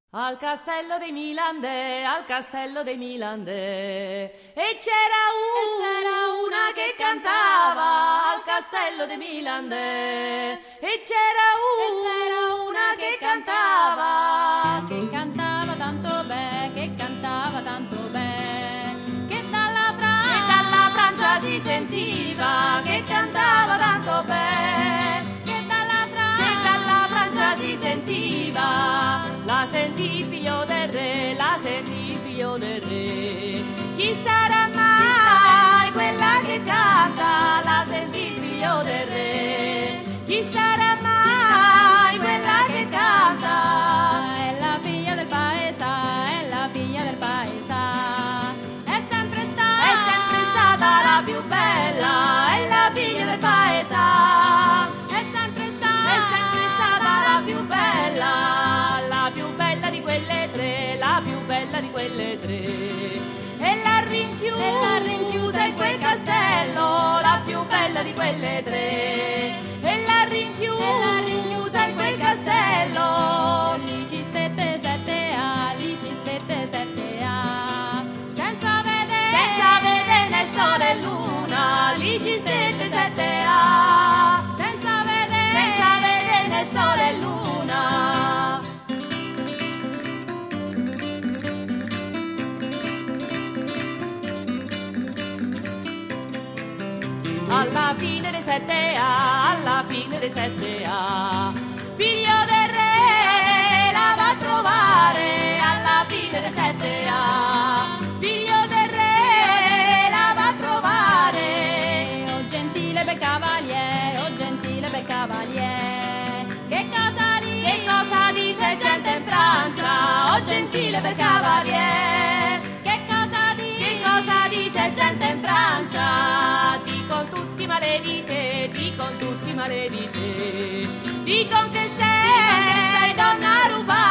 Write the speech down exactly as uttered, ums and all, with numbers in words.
Al castello dei Milandè, al castello dei Milandè, e c'era E c'era una che cantava al castello dei Milandè, e c'era E c'era una che cantava, che cantava tanto bene, che cantava tanto bene, che dalla Francia, che dalla Francia si sentiva, che cantava tanto bene, che dalla Francia, che dalla Francia si sentiva. La sentì figlio del re, la sentì figlio del re. Chi sarà mai quella che canta? La sentì figlio del re. Chi sarà mai quella che canta? è la figlia del paese, è la figlia del paese, è sempre stata, È sempre stata la più bella, è la figlia del paese. è sempre stata, È sempre stata la più bella, la più bella di quelle tre, la più bella di quelle tre. E l'ha rinchiusa, E l'ha rinchiusa in quel castello, la più bella di quelle tre. E l'ha rinchiusa, E l'ha rinchiusa in quel castello. lì ci stette sette anni, lì ci stette sette anni, senza vedere, Senza vedere né sole e luna, lì ci stette sette anni. senza vedere, Senza vedere né sole e luna. Alla fine dei sette A, alla fine dei sette A, figlio del re la va a trovare. Alla fine dei sette A, figlio del re la va a trovare. oh gentile bel cavaliere, oh gentile bel cavaliere, che cosa dici? Che cosa dice gente in Francia? Oh gentile bel cavaliere. Che cosa dici? Che cosa dice gente in Francia? Dicono tutti male di te, dicono tutti male di te. Dicono che sei donna rubata.